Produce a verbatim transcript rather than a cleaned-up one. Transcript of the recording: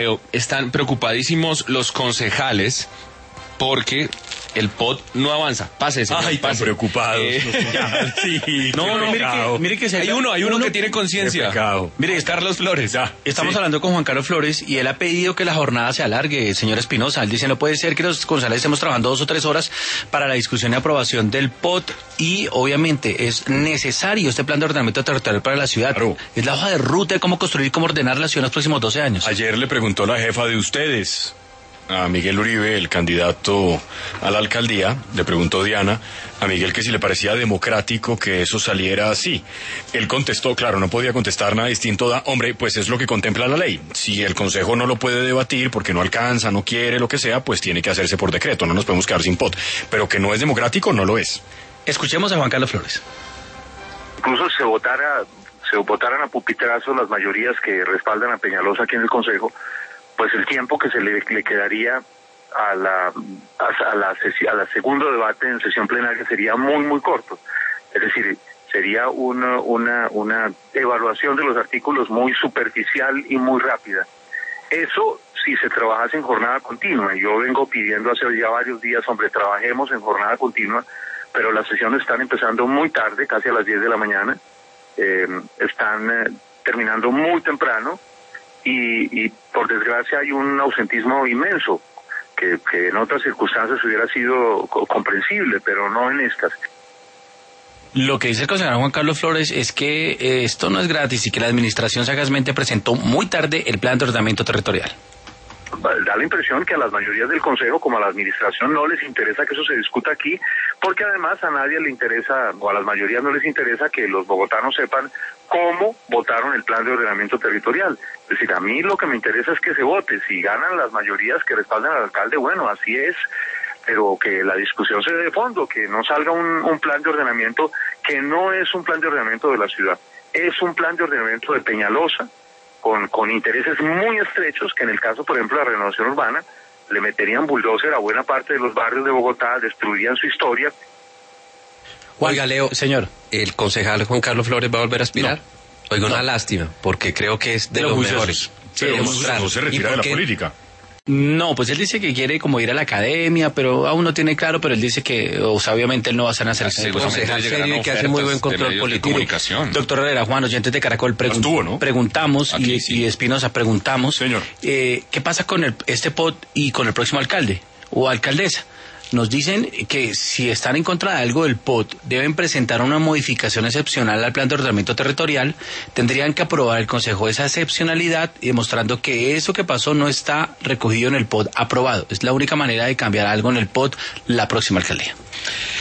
Están preocupadísimos los concejales porque el P O T no avanza. Pase, señor, Ay, pase. tan preocupados. Eh, sí, no, no, mire que, mire que se hay uno, hay uno, uno que tiene conciencia. Mire, es Carlos Flores. Ya, Estamos sí. hablando con Juan Carlos Flores y él ha pedido que la jornada se alargue, señor Espinosa. Él dice, no puede ser que los concejales estemos trabajando dos o tres horas para la discusión y aprobación del P O T y obviamente es necesario este plan de ordenamiento territorial para la ciudad. Claro. Es la hoja de ruta de cómo construir y cómo ordenar la ciudad en los próximos doce años. Ayer le preguntó la jefa de ustedes, a Miguel Uribe, el candidato a la alcaldía, le preguntó Diana a Miguel que si le parecía democrático que eso saliera así. Él contestó, claro, no podía contestar nada distinto, da, hombre, pues es lo que contempla la ley. Si el Consejo no lo puede debatir porque no alcanza, no quiere, lo que sea, pues tiene que hacerse por decreto, no nos podemos quedar sin P O T. Pero que no es democrático, no lo es. Escuchemos a Juan Carlos Flores. Incluso se votara, se votaran a pupitrazo las mayorías que respaldan a Peñalosa aquí en el Consejo, pues el tiempo que se le, le quedaría a la a, a la a la segundo debate en sesión plenaria sería muy muy corto. Es decir, sería una una una evaluación de los artículos muy superficial y muy rápida. Eso si se trabajase en jornada continua. Yo vengo pidiendo hace ya varios días, hombre, trabajemos en jornada continua, pero las sesiones están empezando muy tarde, casi a las diez de la mañana, eh, están eh, terminando muy temprano. Y, y por desgracia hay un ausentismo inmenso que, que en otras circunstancias hubiera sido co- comprensible, pero no en estas. Lo que dice el concejal Juan Carlos Flores es que eh, esto no es gratis y que la administración sagazmente presentó muy tarde el plan de ordenamiento territorial. Da la impresión que a las mayorías del Consejo como a la administración no les interesa que eso se discuta aquí, porque además a nadie le interesa, o a las mayorías no les interesa que los bogotanos sepan cómo votaron el plan de ordenamiento territorial. Es decir, a mí lo que me interesa es que se vote. Si ganan las mayorías que respaldan al alcalde, bueno, así es, pero que la discusión se dé de fondo, que no salga un, un plan de ordenamiento que no es un plan de ordenamiento de la ciudad, es un plan de ordenamiento de Peñalosa, con, con intereses muy estrechos, que en el caso, por ejemplo, de la renovación urbana, le meterían bulldozer a buena parte de los barrios de Bogotá, destruirían su historia. Oiga, Leo, señor, ¿el concejal Juan Carlos Flores va a volver a aspirar? No. Oiga, No. una lástima, porque creo que es de Pero los juiciosos. mejores. Pero no, demostrar. no se ¿Y retira por de la qué? política. No, pues él dice que quiere como ir a la academia, pero aún no tiene claro, pero él dice que, o sea, obviamente él no va a ser una selección. Seguramente concejal llegarán serio y que hace ofertas muy buen de control medios de político. comunicación. Doctor Herrera, Juan, oyentes de Caracol, pregun- Estuvo, ¿no? preguntamos, Aquí, y, sí. y Espinosa, preguntamos, Señor. eh, ¿qué pasa con el, este P O T y con el próximo alcalde o alcaldesa? Nos dicen que si están en contra de algo del P O T, deben presentar una modificación excepcional al plan de ordenamiento territorial, tendrían que aprobar el Consejo esa excepcionalidad, demostrando que eso que pasó no está recogido en el P O T aprobado. Es la única manera de cambiar algo en el P O T la próxima alcaldía.